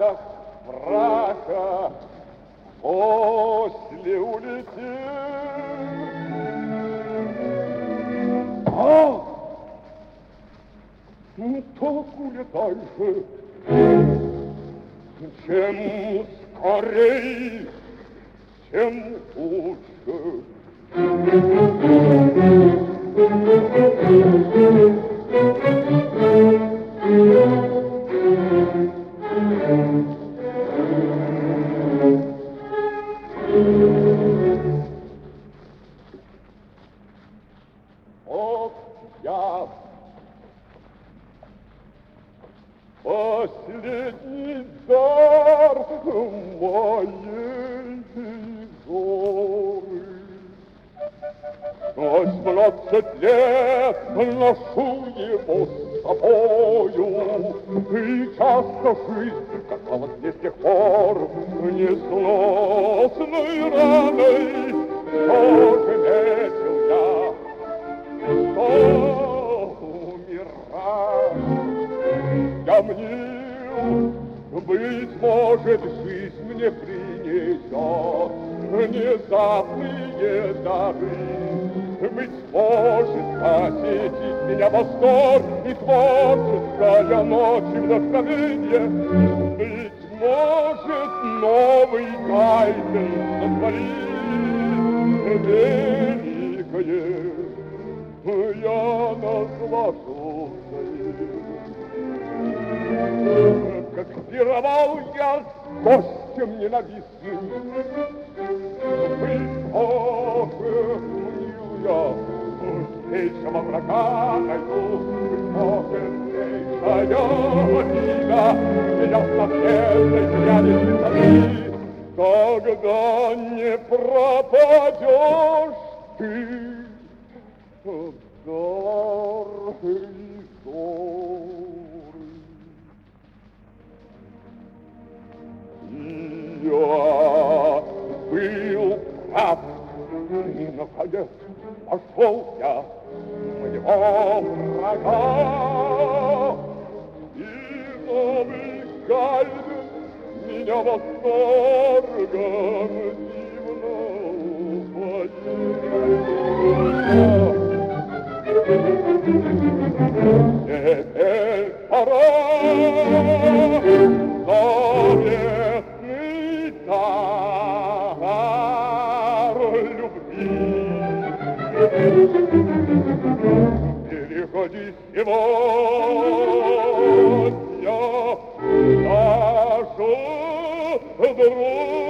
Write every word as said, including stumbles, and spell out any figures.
прах праха после улетит. А, ну так улетай же, чем скорей, тем лучше. Ох, я последний дар моей зоры. Восемнадцать лет ношу его с собою, и часто жизнь казалась мне с тех пор несносной раной. Что же метил я, что умирать? Я мнил, быть может, жизнь мне принесет внезапные дары. Быть может, посетить меня восторг и творческая ночь и вдохновенье. Быть может, новый тайны сотворит великое. Я наслажусь, как пировал я с гостем ненавистным. Быть может, я злейшего врага найду, может, злейшая обида, где я в совсем взгляде святоты. Тогда не пропадешь ты, дар и зоры. Я был прав, и наконец пошел я моего врага, и новый гальд меня восторгом дивно поет. Теперь пора заветный дар любви. Переходи сегодня нашу дружбу.